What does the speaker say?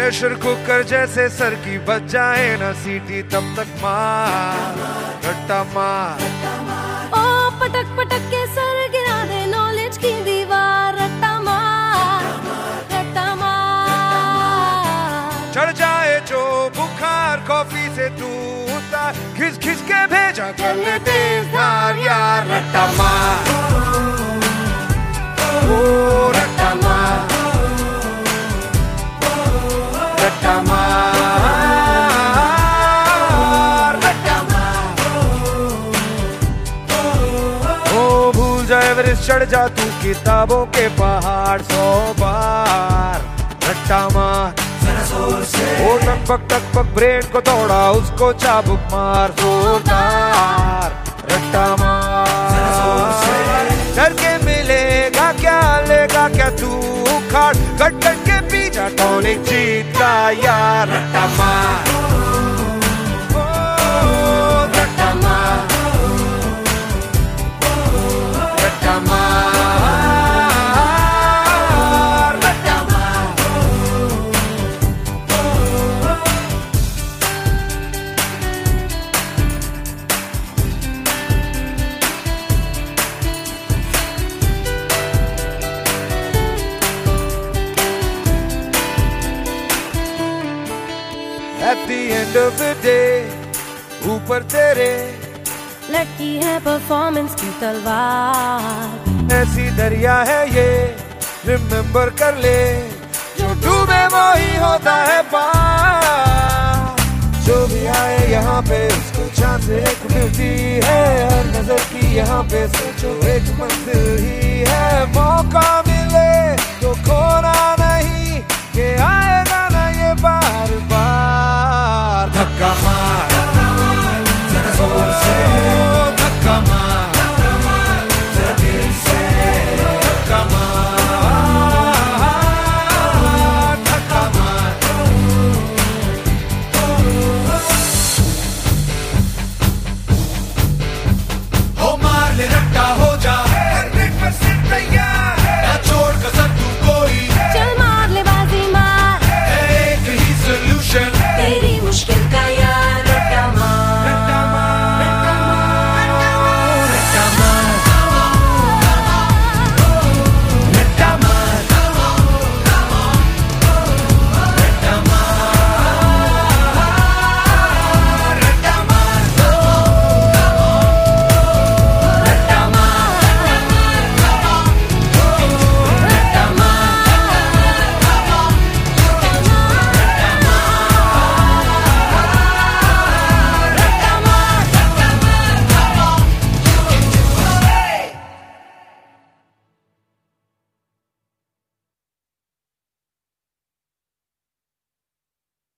Pressure cooker जैसे sir की बच जाए ना सीटी तब तक मार रट्टा मार। ओ पटक पटक के सर गिरा दे नॉलेज की दीवार रट्टा मार रट्टा मार। चढ़ जाए जो बुखार कॉफी से तू उतार खिस खिस के भेजा कर ले तेज धार यार रट्टा मार ओ रट्टा मार रट्टा मार रट्टा मार। ओ भूल जाए एवरेस्ट चढ़ जा तू किताबों के पहाड़ 100 बार रट्टा मार। ओ टक पक ब्रेन को तोड़ा उसको चाबुक मार जोरदार रट्टा मार। डर के मिलेगा क्या लेगा क्या तू उखाड़ कट कट के पीछा टॉनिक जीत का यार रट्टा मार ओ रट्टा मार रट्टा मार रट्टा मार। At the end of the day, ऊपर तेरे लटकी है परफॉर्मेंस की तलवार। ऐसी दरिया है ये रिमेम्बर कर ले जो डूबे वो ही होता है पार। जो भी आए यहाँ पे उसको चांस एक मिलती है हर नजर की यहाँ पे सोचो एक मंजिल ही है मौका